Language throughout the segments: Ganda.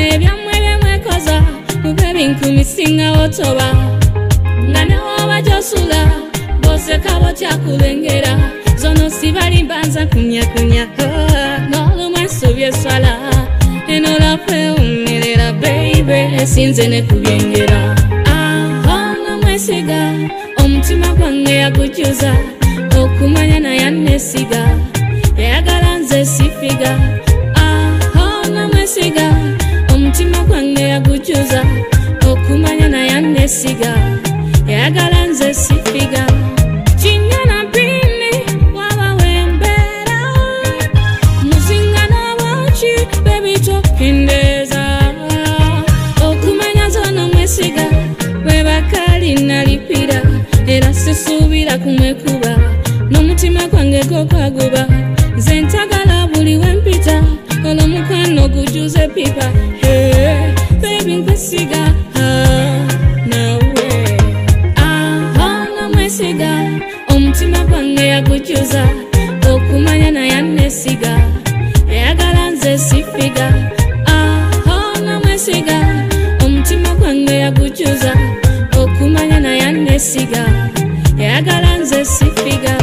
ebyamwe byemwekoza mube binkumisinga otoba nga newoba gyosula boseka botyakulengera zono sibali mbanza kunyakunya n'olumu ensubye eswala eno lafe umerera baby esinze ne kubyengera ono mwesiga omutima gwange yagujuza okumanya naye annesiga yayagala nze sifiga ono mwesiga omutima gwange yagujuza okumanya naye annesiga yayagala nze sifiga kinyana bini waba wembera muzinga n'obwoki baby tokendeza okumanya zono mwesiga webakali nalipira era sisuubira kumwekuba n'omutima gwange gokwaguba nze ntagala buli wempita olw'omukwano gujuze pipa baby nkwesiga nawe ono mwesiga omutima gwange yagujuza okumanya naye annesiga yayagala nze sifiga ono mwesiga omutima gwange yagujuza okumanya naye annesiga yayagala nze sifiga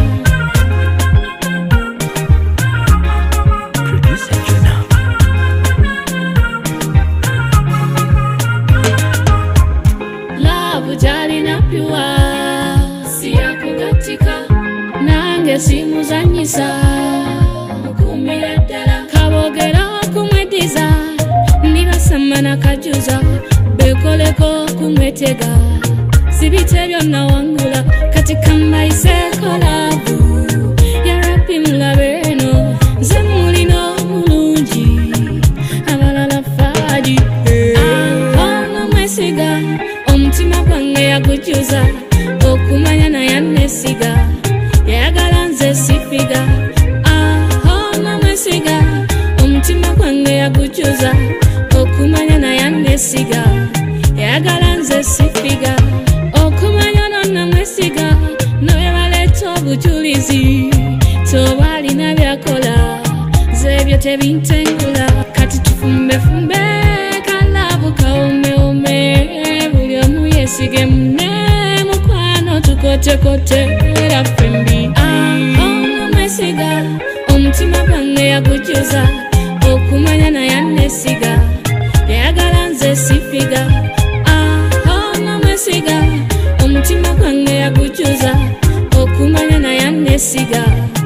love jalina pyuwa siyakugatika nange simuzanyisa mukumira ddala kabogera okumweddiza ndibasama nakajuza bekoleko kumwetega sibite byonna wangula kati kambayiseeko laavu yarabi mulabe eno nze mulina omulungi abalala faadi ono mwesiga omutima gwange yagujuza okumanya naye annesiga yayagala nze sifiga ono mwesiga omutima gwange yagujuza okumanya naye annesiga yayagala nze sifiga okumanya nonna mwesiga nowebaleeta obujulizi toba alina byakola zebyo tebintengula kati tufumbefumbe kalabu kawomewome buli omu yesige mune mukwano tukotekote era fembi ono mwesiga omutima gwange yagujuza okumanya naye annesiga yayagala nze sifiga ono mwesiga omutima gwange yagujuza okumanya naye annesiga